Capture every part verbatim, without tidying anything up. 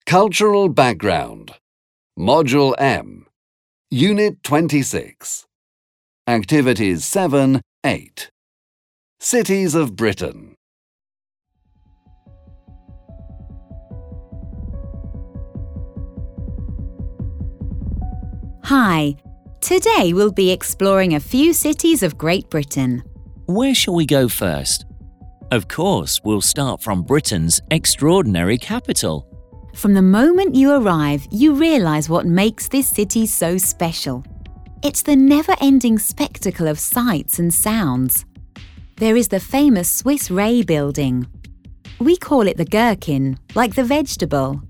Cultural Background, Module M, Unit twenty-six, Activities seven, eight, Cities of Britain. Hi, today we'll be exploring a few cities of Great Britain. Where shall we go first? Of course, we'll start from Britain's extraordinary capital. From the moment you arrive, you realise what makes this city so special. It's the never-ending spectacle of sights and sounds. There is the famous Swiss Ray building. We call it the gherkin, like the vegetable.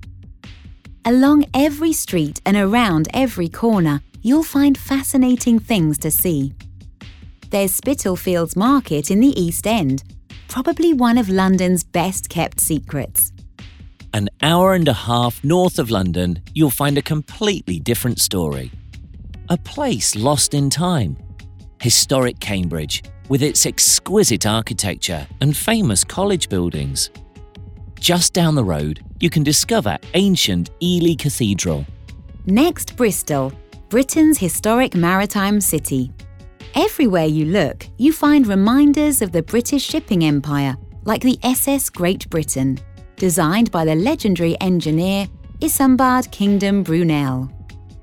Along every street and around every corner, you'll find fascinating things to see. There's Spitalfields Market in the East End, probably one of London's best-kept secrets. An hour and a half north of London, you'll find a completely different story. A place lost in time. Historic Cambridge, with its exquisite architecture and famous college buildings. Just down the road, you can discover ancient Ely Cathedral. Next, Bristol, Britain's historic maritime city. Everywhere you look, you find reminders of the British shipping empire, like the S S Great Britain, designed by the legendary engineer Isambard Kingdom Brunel.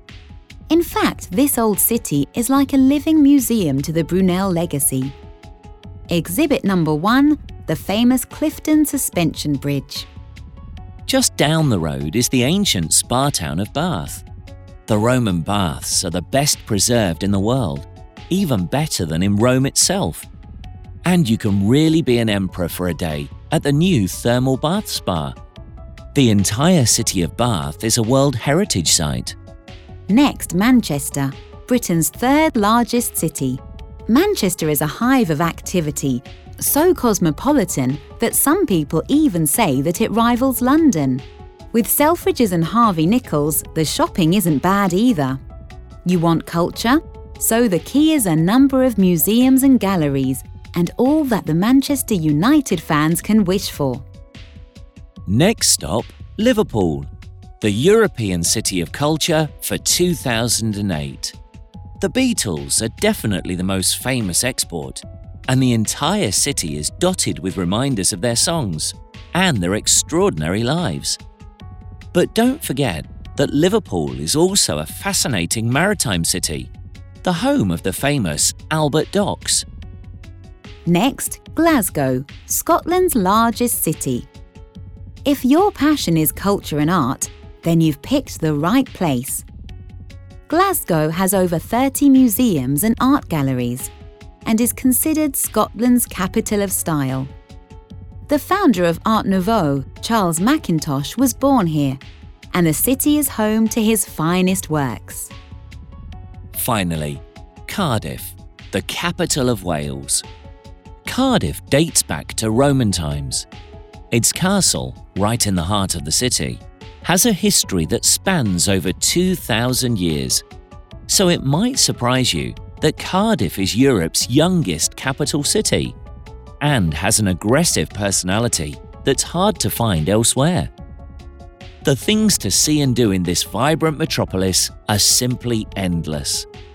In fact, this old city is like a living museum to the Brunel legacy. Exhibit number one, the famous Clifton Suspension Bridge. Just down the road is the ancient spa town of Bath. The Roman baths are the best preserved in the world, even better than in Rome itself. And you can really be an emperor for a day at the new thermal bath spa. The entire city of Bath is a World Heritage Site. Next, Manchester, Britain's third largest city. Manchester is a hive of activity, so cosmopolitan that some people even say that it rivals London. With Selfridges and Harvey Nichols, the shopping isn't bad either. You want culture? So the key is a number of museums and galleries, and all that the Manchester United fans can wish for. Next stop, Liverpool, the European City of Culture for two thousand eight. The Beatles are definitely the most famous export, and the entire city is dotted with reminders of their songs and their extraordinary lives. But don't forget that Liverpool is also a fascinating maritime city, the home of the famous Albert Docks. Next, Glasgow, Scotland's largest city. If your passion is culture and art, then you've picked the right place. Glasgow has over thirty museums and art galleries and is considered Scotland's capital of style. The founder of Art Nouveau, Charles Mackintosh, was born here, and the city is home to his finest works. Finally, Cardiff, the capital of Wales. Cardiff dates back to Roman times. Its castle, right in the heart of the city, has a history that spans over two thousand years. So it might surprise you that Cardiff is Europe's youngest capital city and has an aggressive personality that's hard to find elsewhere. The things to see and do in this vibrant metropolis are simply endless.